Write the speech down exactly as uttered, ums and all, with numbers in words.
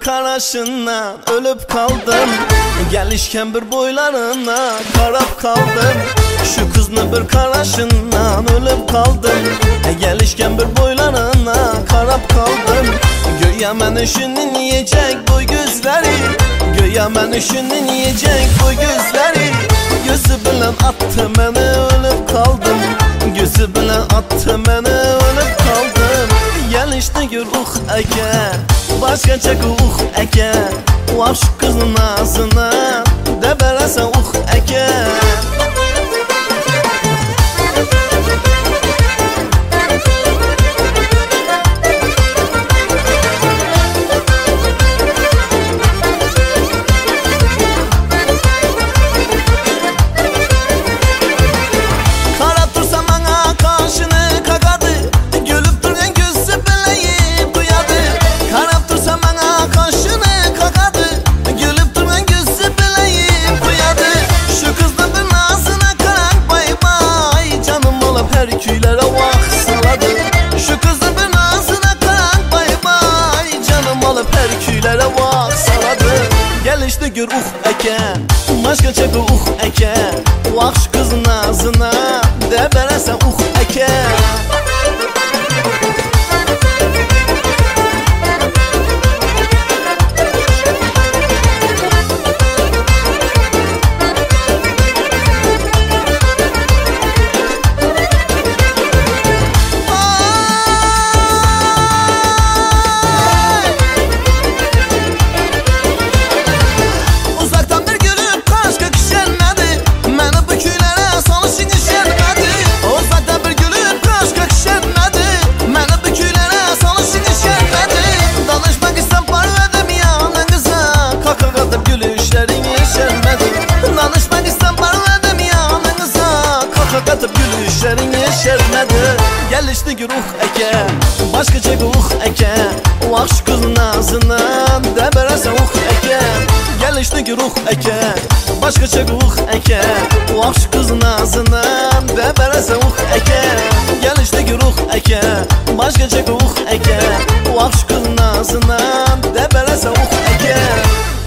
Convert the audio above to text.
karasından ölüp kaldım. Gelişken bir boylarına karab kaldım. Şu kızın bir karasından ölüp kaldım. Gelişken bir boylarına karab kaldım. Göya ben şunun yiyecek bu gözleri, göya ben şunun yiyecek bu gözleri. Gözü bilen attı beni ölüp kaldım. Gözü bilen attı beni ölüp kaldım. Gel işte gör uh eke, başka çek uh eke. Vah şu kızın ağzına de beresen uh eke. Herkülere vah saladı. Şu kızın bir ağzına karan bay bay. Canım alıp herkülere vah saladı. Gel işte gör uh eke, başka çek uh eke. Vah şu kızın ağzına de beresen uh eke. Katıp gülüşlerin yeşermedi. Gel işte gör uh eke, başka çek uh eke. Vah şu kızın ağzından de beresen uh eke. Gel işte gör uh eke, başka çek uh eke. Vah şu kızın ağzından de beresen uh eke. Gel işte gör uh eke, başka çek uh eke. Vah şu kızın ağzından de beresen uh eke.